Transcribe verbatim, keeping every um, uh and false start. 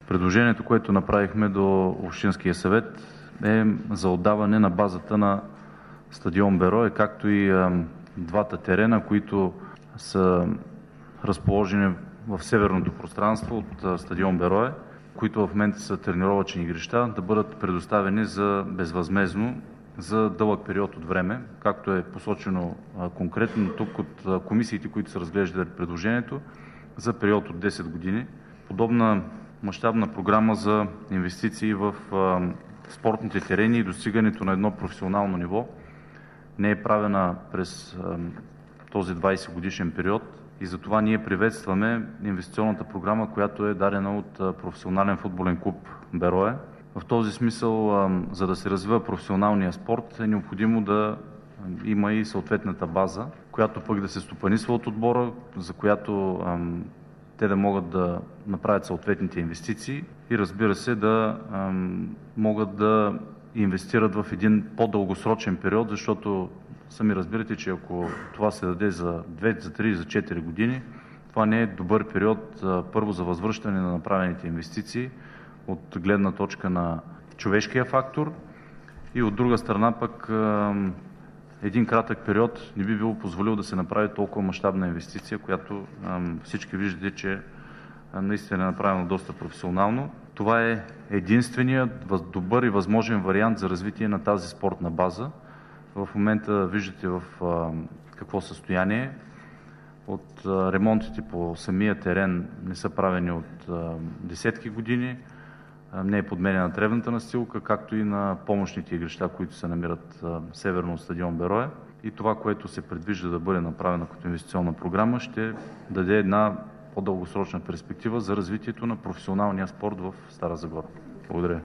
Предложението, което направихме до Общинския съвет, е за отдаване на базата на стадион Берое, както и двата терена, които са разположени в северното пространство от стадион Берое, които в момента са тренировъчни игрища, да бъдат предоставени за безвъзмездно за дълъг период от време, както е посочено конкретно тук от комисиите, които са разглеждали предложението, за период от десет години. Подобна мащабна програма за инвестиции в спортните терени и достигането на едно професионално ниво не е правена през този двадесет годишен период и затова ние приветстваме инвестиционната програма, която е дадена от професионален футболен клуб Берое. В този смисъл, за да се развива професионалния спорт, е необходимо да има и съответната база, която пък да се стопанисва от отбора, за която те да могат да направят съответните инвестиции и, разбира се, да могат да инвестират в един по-дългосрочен период, защото сами разбирате, че ако това се даде за две, за три, за четири години, това не е добър период, първо за възвръщане на направените инвестиции от гледна точка на човешкия фактор и от друга страна пък един кратък период не би било позволил да се направи толкова мащабна инвестиция, която всички виждате, че наистина е направена доста професионално. Това е единственият добър и възможен вариант за развитие на тази спортна база. В момента виждате в какво състояние. От ремонтите по самия терен не са правени от десетки години. Не е подменена тревната настилка, както и на помощните игрища, които се намират северно от стадион Берое. И това, което се предвижда да бъде направено като инвестиционна програма, ще даде една по-дългосрочна перспектива за развитието на професионалния спорт в Стара Загора. Благодаря.